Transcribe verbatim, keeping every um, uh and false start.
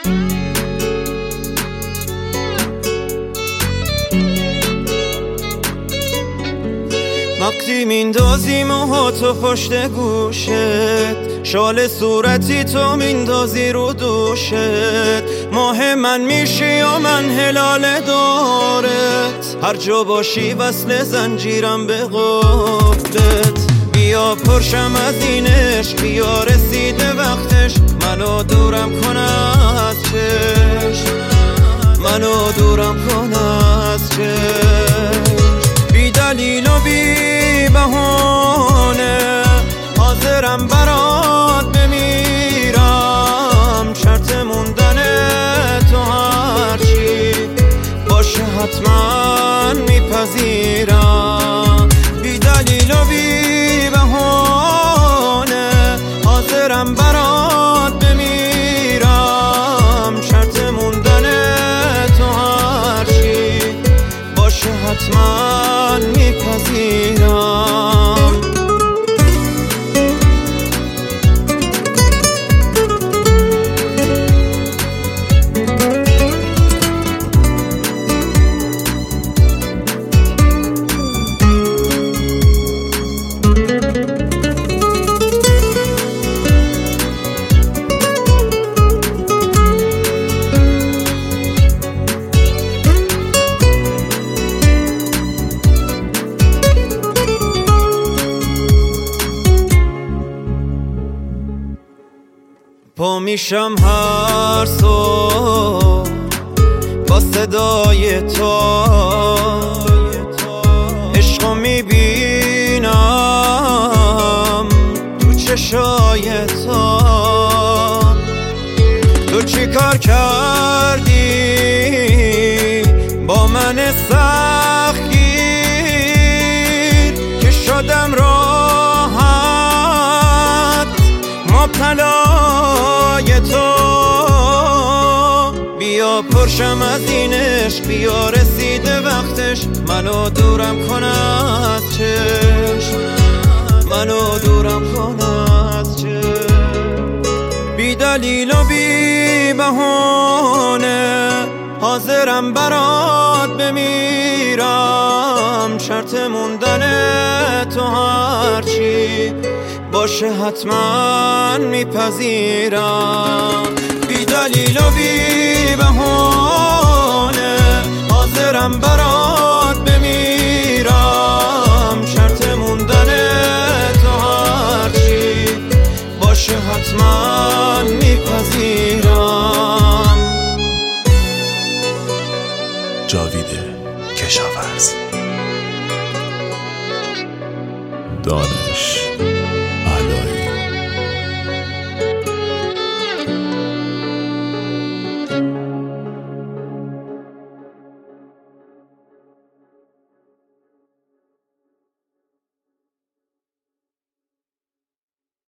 وقتی میندازی موهاتو پشت گوشت، شال صورتی تو میندازی رو دوشت، ماه من میشی یا من هلال دارت، هر جا باشی وصل زنجیرم به قفلت. بیا پرشم از این عشق، بیا رسیده وقتش، منو دورم کن از چشم، منو دورم کن از چشم. بی دلیل و بی بهانه حاضرم برات بمیرم، شرط موندن تو هرچی باشه حتما میپذیرم. بی دلیل و بی بهانه حاضرم برات بمیرم، شرط موندن تو هرچی باشه حتما میپذیرم. پا میشم هر صبح با صدای تو، عشقو میبینم تو چشای تو. تو چی کار کردی با من سختگیر که شدم راحت مبتلای تو. بیا پرشم از این عشق، بیا رسیده وقتش، منو دورم کن از چشم، منو دورم کن از چشم. بی دلیل و بی بهانه حاضرم برات بمیرم، شرط موندن تو هرچی باشه حتما میپذیرم. بی دلیل و بی بهانه حاضرم برات بمیرم، شرط موندن تو هرچی باشه حتما میپذیرم. جاوید کشاورز. دانه